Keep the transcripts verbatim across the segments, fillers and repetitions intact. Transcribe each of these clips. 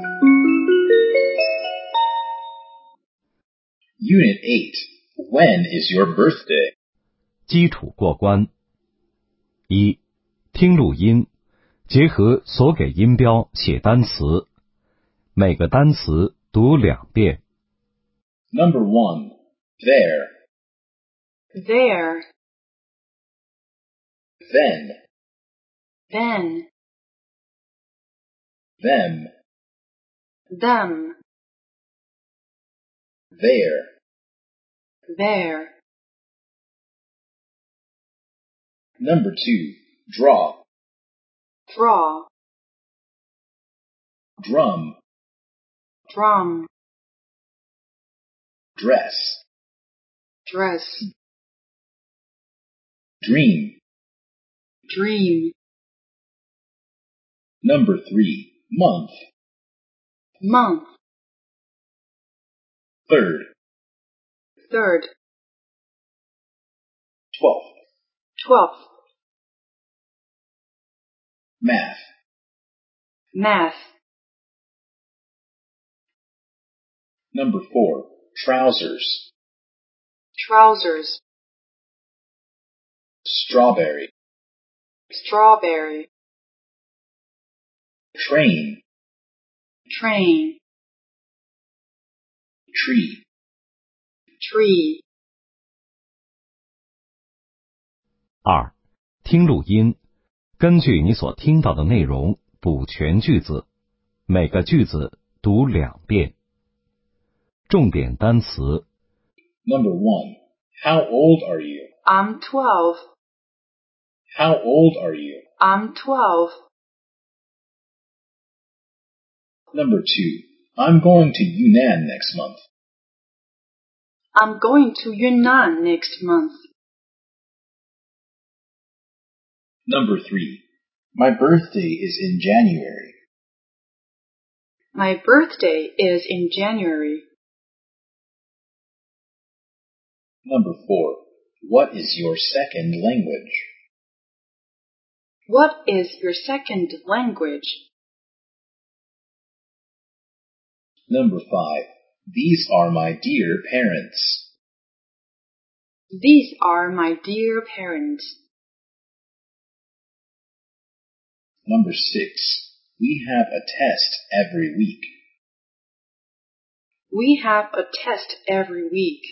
Unit eight. When is your birthday? 基础过关。一、听录音，结合所给音标写单词，每个单词读两遍。 Number one. There. There. Then. Then. Them. Them. There. There. Number two. Draw. Draw. Drum. Drum. Dress. Dress. Dream. Dream. Number three. Month. Month. Third. Third. Twelfth. Twelfth. Math. Math. Number four. Trousers. Trousers. Strawberry. Strawberry. Train. Train. Tree. Tree. 二、听录音，根据你所听到的内容补全句子，每个句子读两遍。重点单词。 Number one. How old are you? I'm twelve. How old are you? I'm twelve. Number two. I'm going to Yunnan next month. I'm going to Yunnan next month. Number three. My birthday is in January. My birthday is in January. Number four. What is your second language? What is your second language? Number five. These are my dear parents. These are my dear parents. Number six. We have a test every week. We have a test every week.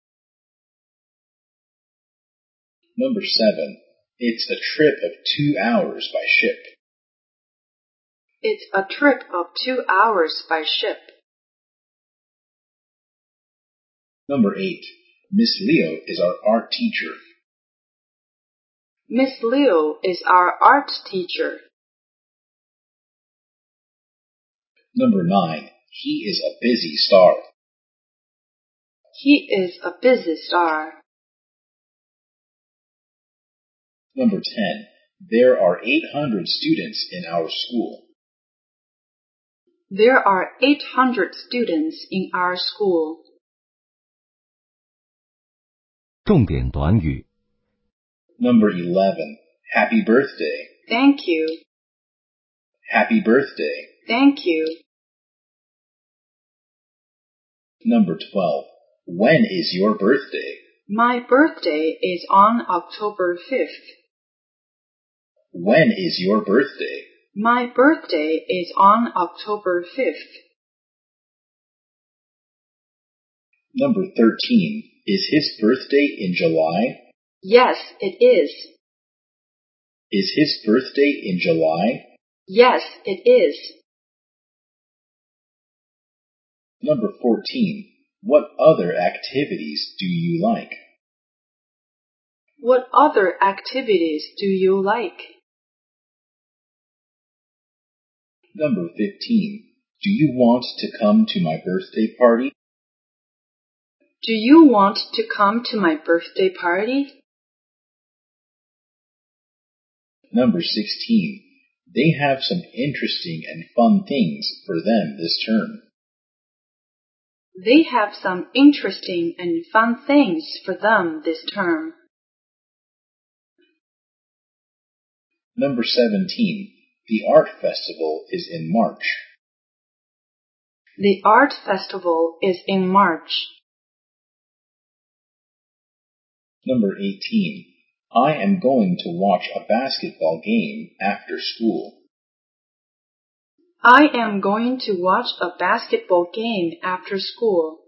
Number seven. It's a trip of two hours by ship. It's a trip of two hours by ship. Number eight. Miss Leo is our art teacher. Miss Liu is our art teacher. Number nine. He is a busy star. He is a busy star. Number ten. There are eight hundred students in our school. There are eight hundred students in our school. 重点短语。 Number eleven. Happy birthday. Thank you. Happy birthday. Thank you. Number twelve. When is your birthday? My birthday is on October fifth. When is your birthday? My birthday is on October fifth. Number thirteen. Is his birthday in July? Yes, it is. Is his birthday in July? Yes, it is. Number fourteen. What other activities do you like? What other activities do you like? Number fifteen. Do you want to come to my birthday party? Do you want to come to my birthday party? Number sixteen. They have some interesting and fun things for them this term. They have some interesting and fun things for them this term. Number seventeen. The art festival is in March. The art festival is in March. Number eighteen. I am going to watch a basketball game after school. I am going to watch a basketball game after school.